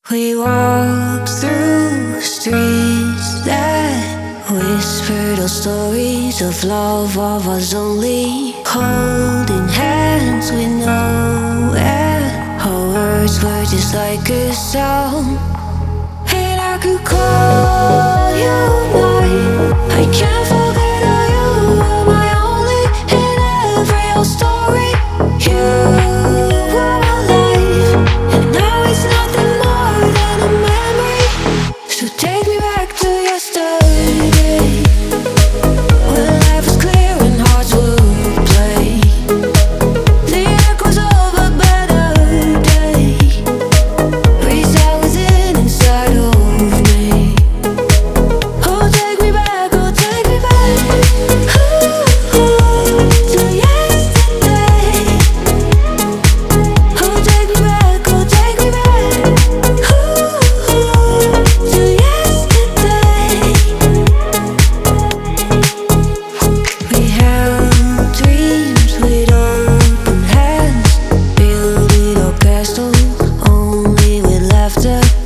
We walked through streets that whispered our stories of love of us only. Holding hands with nowhere, our words were just like a song. And I could call you mine. I can't forget how you were my only in every old story. You were my life, and now it's nothing more than a memory. So take me back to yesterday, when life was clear and hearts would play. The echoes of a better day, breeze that was inside of me. Oh, take me back, oh, take me back, to yesterday. Oh, take me back, oh, take me back, to yesterday. We held dreams with open hands, building our castles only with laughter.